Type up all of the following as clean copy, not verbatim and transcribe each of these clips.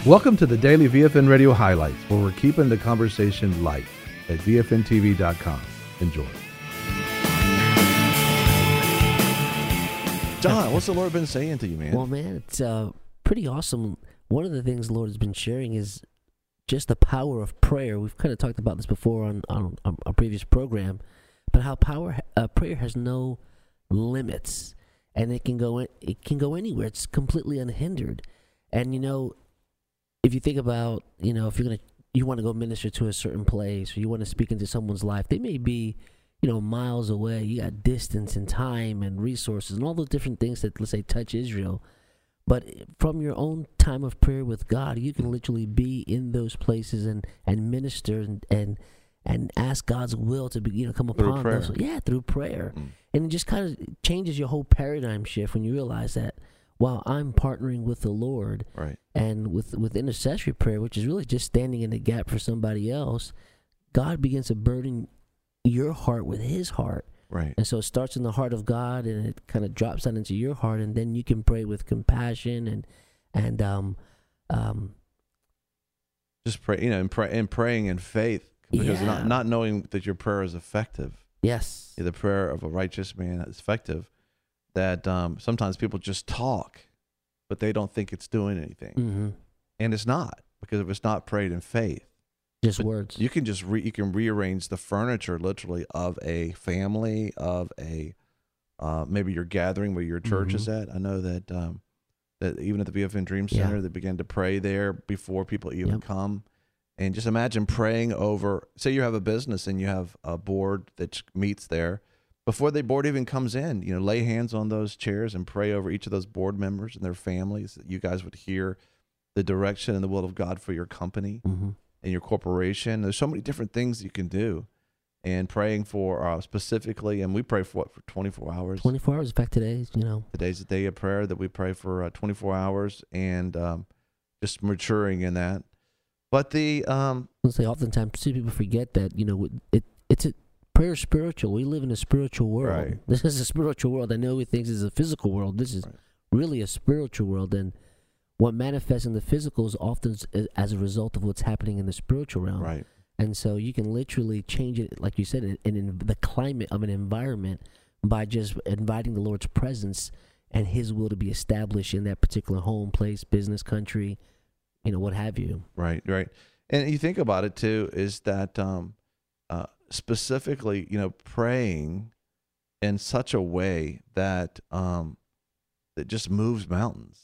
Welcome to the Daily VFN Radio Highlights, where we're keeping the conversation light at VFNTV.com. Enjoy. John, what's the Lord been saying to you, man? Well, man, it's pretty awesome. One of the things the Lord has been sharing is just the power of prayer. We've kind of talked about this before on a previous program, but how prayer has no limits, and it can go anywhere. It's completely unhindered. And if you think about, if you want to go minister to a certain place, or you want to speak into someone's life, they may be, miles away. You got distance and time and resources and all those different things that, let's say, touch Israel. But from your own time of prayer with God, you can literally be in those places and minister and ask God's will to be, come upon those. Yeah, through prayer. And it just kind of changes your whole paradigm shift when you realize that, while I'm partnering with the Lord, right, and with intercessory prayer, which is really just standing in the gap for somebody else, God begins to burden your heart with His heart. Right. And so it starts in the heart of God, and it kind of drops down into your heart, and then you can pray with compassion and just pray, and praying in faith, because not knowing that your prayer is effective. Yes. The prayer of a righteous man is effective. That sometimes people just talk, but they don't think it's doing anything, and it's not, because if it's not prayed in faith, just words. You can just you can rearrange the furniture literally of a family, of a maybe your gathering where your church is at. I know that that even at the VFN Dream Center, they begin to pray there before people even come. And just imagine praying over, say you have a business and you have a board that meets there. Before the board even comes in, lay hands on those chairs and pray over each of those board members and their families, that you guys would hear the direction and the will of God for your company and your corporation. There's so many different things you can do. And praying for specifically, and we pray for 24 hours? 24 hours. In fact, today's the day of prayer that we pray for 24 hours, and just maturing in that. But I'll say oftentimes people forget that, it's a prayer spiritual. We live in a spiritual world. Right. This is a spiritual world. I know we think this is a physical world. This is really a spiritual world. And what manifests in the physical is often as a result of what's happening in the spiritual realm. Right. And so you can literally change it, like you said, in the climate of an environment by just inviting the Lord's presence and His will to be established in that particular home, place, business, country, what have you. Right. And you think about it too, is that specifically, praying in such a way that that just moves mountains,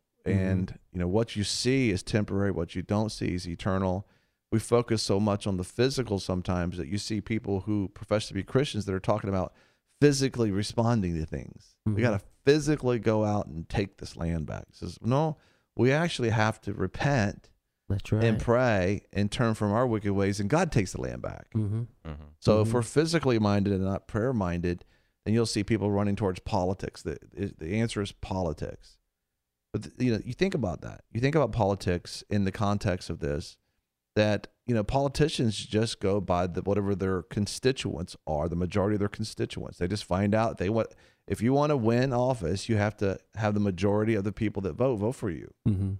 and what you see is temporary, what you don't see is eternal. We focus so much on the physical sometimes that you see people who profess to be Christians that are talking about physically responding to things. We got to physically go out and take this land back. It says, no, we actually have to repent. That's right. And pray and turn from our wicked ways, and God takes the land back. So if we're physically minded and not prayer minded, then you'll see people running towards politics. The answer is politics. But you think about that. You think about politics in the context of this, that politicians just go by whatever their constituents are, the majority of their constituents. They just find out if you want to win office, you have to have the majority of the people that vote for you.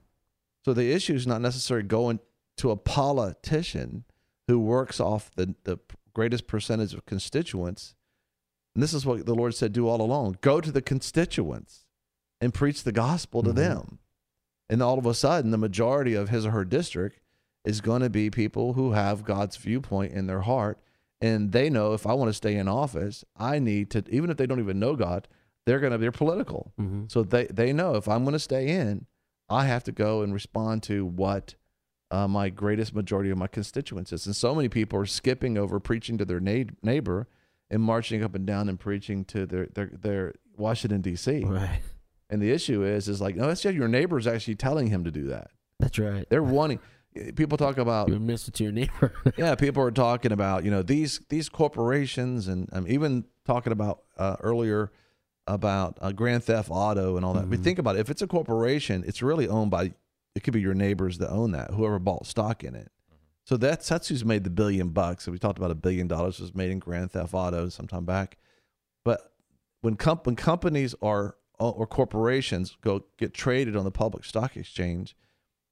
So the issue is not necessarily going to a politician who works off the greatest percentage of constituents. And this is what the Lord said, do all along. Go to the constituents and preach the gospel to them. And all of a sudden, the majority of his or her district is going to be people who have God's viewpoint in their heart. And they know, if I want to stay in office, I need to, even if they don't even know God, they're political. So they know, if I'm going to stay in, I have to go and respond to what my greatest majority of my constituents is. And so many people are skipping over preaching to their neighbor and marching up and down and preaching to their Washington, D.C. Right. And the issue is like, no, that's just your neighbor's actually telling him to do that. That's right. They're wanting. People talk about, you're a minister to your neighbor. Yeah, people are talking about these corporations, and I'm even talking about earlier about Grand Theft Auto and all that. But think about it. If it's a corporation, it's really owned by, it could be your neighbors that own that, whoever bought stock in it. So that's who's made the $1 billion. So we talked about $1 billion was made in Grand Theft Auto some time back. But when companies or corporations get traded on the public stock exchange,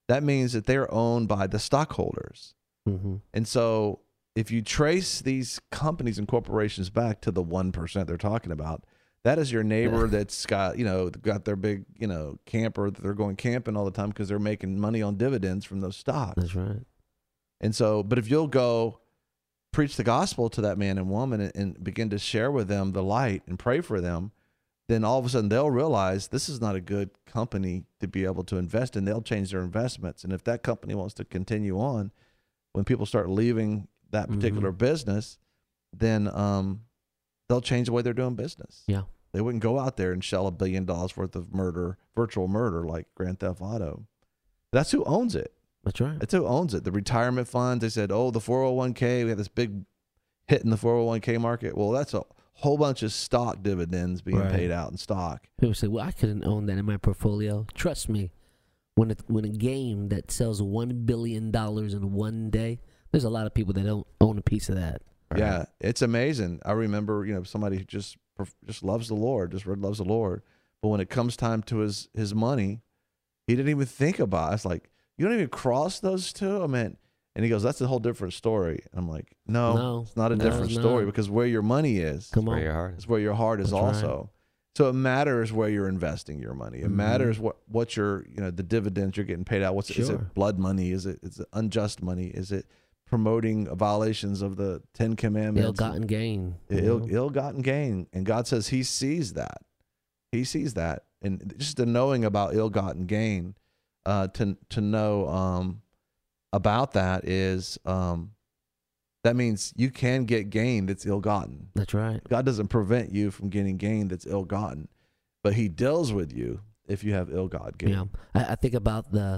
that means that they're owned by the stockholders. Mm-hmm. And so if you trace these companies and corporations back to the 1% they're talking about, that is your neighbor that's got their big, camper that they're going camping all the time because they're making money on dividends from those stocks. That's right. And so, but if you'll go preach the gospel to that man and woman and begin to share with them the light and pray for them, then all of a sudden they'll realize this is not a good company to be able to invest in. They'll change their investments. And if that company wants to continue on, when people start leaving that particular business, then they'll change the way they're doing business. Yeah. They wouldn't go out there and shell $1 billion worth of virtual murder like Grand Theft Auto. That's who owns it. That's right. That's who owns it. The retirement funds, they said, the 401k, we had this big hit in the 401k market. Well, that's a whole bunch of stock dividends being paid out in stock. People say, well, I couldn't own that in my portfolio. Trust me, when a game that sells $1 billion in one day, there's a lot of people that don't own a piece of that. Right? Yeah, it's amazing. I remember, somebody who just loves the Lord, just really loves the Lord. But when it comes time to his money, he didn't even think about it. It's like, you don't even cross those two? I mean, and he goes, that's a whole different story. And I'm like, no, it's not a different story because where your money is, where your heart is where your heart is also. Right. So it matters where you're investing your money. It matters what your, the dividends you're getting paid out. Is it blood money? Is it unjust money? Is it promoting violations of the 10 Commandments? Ill-gotten gain. Ill-gotten gain. And God says he sees that. He sees that. And just the knowing about ill-gotten gain, to know about that is that means you can get gain that's ill-gotten. That's right. God doesn't prevent you from getting gain that's ill-gotten, but he deals with you if you have ill-gotten gain. Yeah, I think about the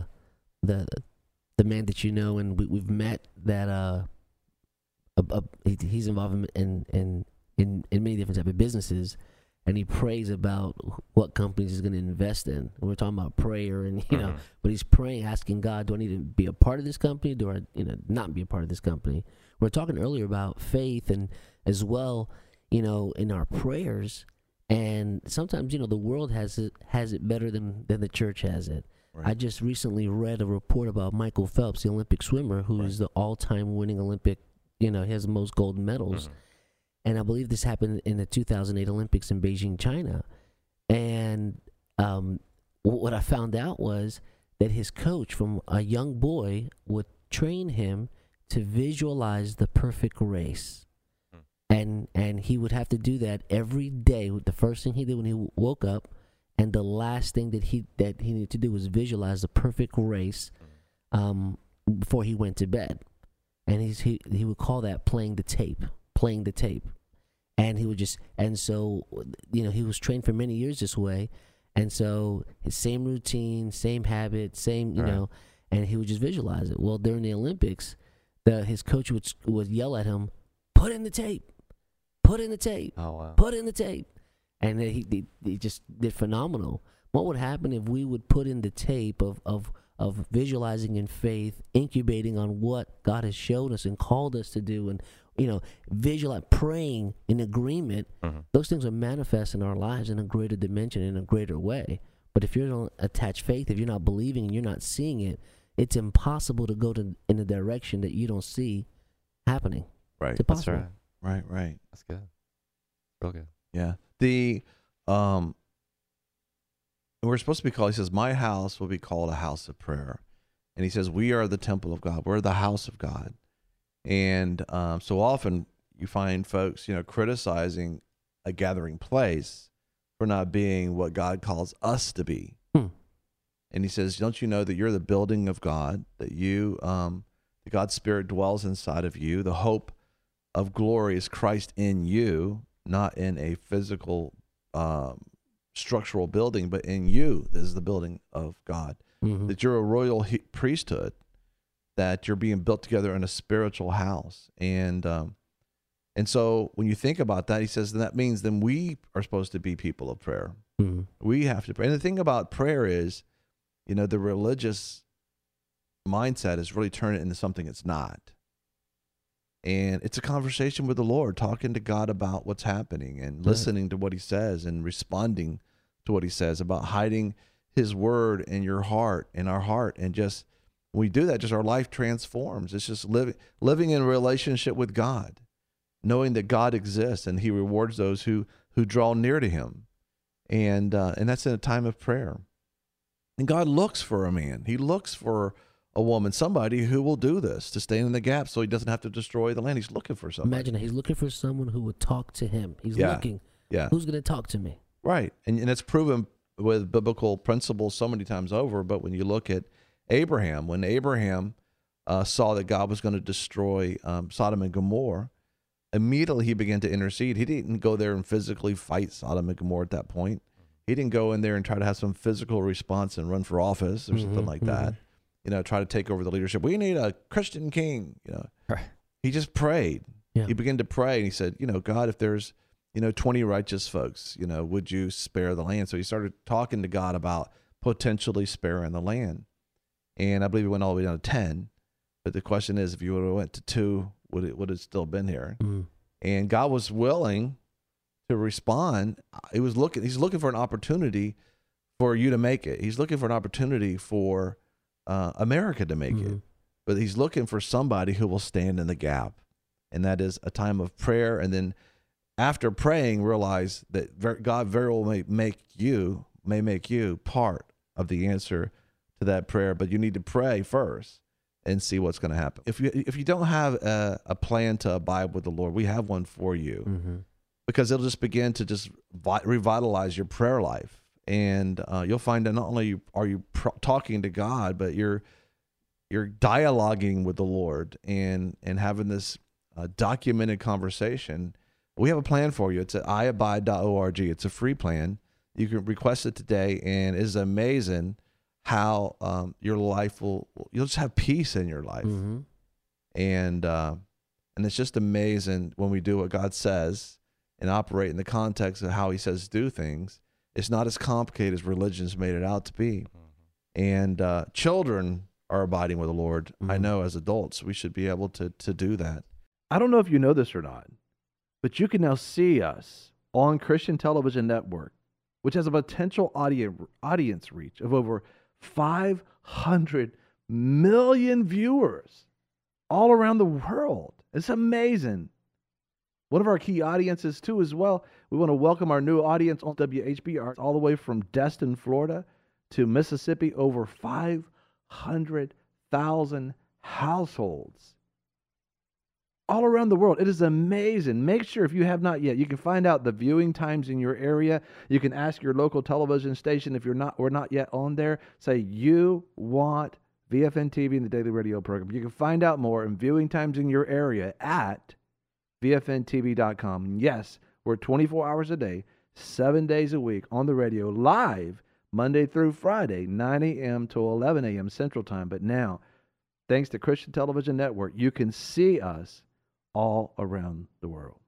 man that and we've met that he's involved in many different type of businesses. And he prays about what companies he's going to invest in. And we're talking about prayer, and but he's praying, asking God, do I need to be a part of this company? Do I, not be a part of this company? We were talking earlier about faith, and as well, in our prayers. And sometimes, the world has it better than the church has it. Right. I just recently read a report about Michael Phelps, the Olympic swimmer, who is the all-time winning Olympic. He has the most gold medals. And I believe this happened in the 2008 Olympics in Beijing, China. And what I found out was that his coach from a young boy would train him to visualize the perfect race. And he would have to do that every day. The first thing he did when he woke up, and the last thing that he needed to do was visualize the perfect race before he went to bed. And he would call that playing the tape. And he would so he was trained for many years this way. And so his same routine, same habit, same, and he would just visualize it. Well, during the Olympics, his coach would yell at him, put in the tape. Oh, wow. Put in the tape. And then he just did phenomenal. What would happen if we would put in the tape of visualizing in faith, incubating on what God has showed us and called us to do, and visualize, praying in agreement? Those things are manifest in our lives in a greater dimension, in a greater way. But if you don't attach faith, if you're not believing and you're not seeing it, it's impossible to go in a direction that you don't see happening. Right. It's impossible. That's right. Right. That's good. Real good. Yeah. We're supposed to be called, he says, my house will be called a house of prayer. And he says, we are the temple of God. We're the house of God. And so often you find folks, criticizing a gathering place for not being what God calls us to be. And he says, don't you know that you're the building of God, that the God's Spirit dwells inside of you. The hope of glory is Christ in you, not in a physical structural building, but in you. This is the building of God. That you're a royal priesthood, that you're being built together in a spiritual house. And so when you think about that, he says, that means then we are supposed to be people of prayer. We have to pray. And the thing about prayer is, the religious mindset is really turning it into something it's not. And it's a conversation with the Lord, talking to God about what's happening and listening to what he says and responding to what he says, about hiding his word in your heart, in our heart, and just When we do that, just our life transforms. It's just living in a relationship with God, knowing that God exists and he rewards those who draw near to him. And that's in a time of prayer. And God looks for a man. He looks for a woman, somebody who will do this, to stand in the gap so he doesn't have to destroy the land. He's looking for somebody. Imagine that. He's looking for someone who would talk to him. He's looking, who's going to talk to me? Right. And it's proven with biblical principles so many times over. But when you look at Abraham, when Abraham saw that God was going to destroy Sodom and Gomorrah, immediately he began to intercede. He didn't go there and physically fight Sodom and Gomorrah at that point. He didn't go in there and try to have some physical response and run for office or something like that. Try to take over the leadership. We need a Christian king. Right. He just prayed. Yeah. He began to pray, and he said, God, if there's 20 righteous folks, would you spare the land? So he started talking to God about potentially sparing the land. And I believe he went all the way down to 10. But the question is, if you would have went to 2, would it still been here? And God was willing to respond. He's looking for an opportunity for you to make it. He's looking for an opportunity for America to make it. But he's looking for somebody who will stand in the gap. And that is a time of prayer. And then after praying, realize that God very well may make you part of the answer to that prayer. But you need to pray first and see what's going to happen. If you don't have a plan to abide with the Lord, we have one for you, because it'll just begin to just revitalize your prayer life. And you'll find that not only are you talking to God, but you're dialoguing with the Lord and having this documented conversation. We have a plan for you. It's at iabide.org. It's a free plan. You can request it today, and it's amazing how your life you'll just have peace in your life. And it's just amazing when we do what God says and operate in the context of how he says do things. It's not as complicated as religion's made it out to be. And children are abiding with the Lord. I know as adults, we should be able to do that. I don't know if you know this or not, but you can now see us on Christian Television Network, which has a potential audience reach of over 500 million viewers all around the world. It's amazing. One of our key audiences, too, as well, we want to welcome our new audience on WHBR all the way from Destin, Florida to Mississippi, over 500,000 households all around the world. It is amazing. Make sure, if you have not yet, you can find out the viewing times in your area. You can ask your local television station if we're not yet on there. Say you want VFN TV and the Daily Radio program. You can find out more and viewing times in your area at VFNTV.com. Yes, we're 24 hours a day, 7 days a week on the radio, live Monday through Friday, 9 a.m. to 11 a.m. Central Time. But now, thanks to Christian Television Network, you can see us all around the world.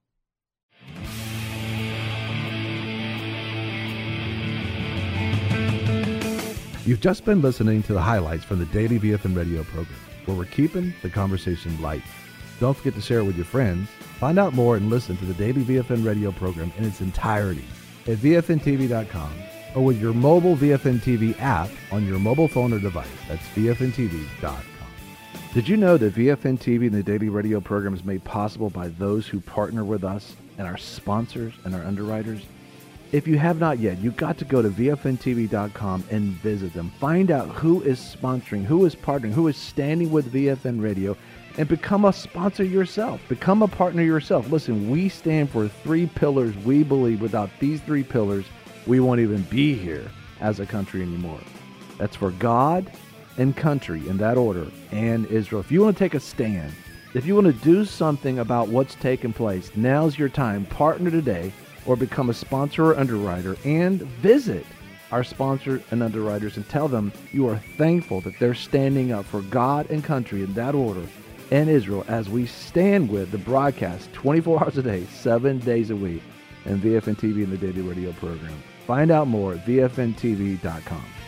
You've just been listening to the highlights from the Daily VFN Radio program, where we're keeping the conversation light. Don't forget to share it with your friends. Find out more and listen to the Daily VFN Radio program in its entirety at VFNTV.com or with your mobile VFN TV app on your mobile phone or device. That's VFNTV.com. Did you know that VFN TV and the Daily Radio program is made possible by those who partner with us and our sponsors and our underwriters? If you have not yet, you've got to go to VFNTV.com and visit them. Find out who is sponsoring, who is partnering, who is standing with VFN Radio, and become a sponsor yourself. Become a partner yourself. Listen, we stand for 3 pillars. We believe without these 3 pillars, we won't even be here as a country anymore. That's for God and country, in that order, and Israel. If you want to take a stand, if you want to do something about what's taking place, now's your time. Partner today or become a sponsor or underwriter, and visit our sponsors and underwriters and tell them you are thankful that they're standing up for God and country, in that order, and Israel, as we stand with the broadcast 24 hours a day, 7 days a week, and VFN TV and the Daily Radio program. Find out more at VFNTV.com.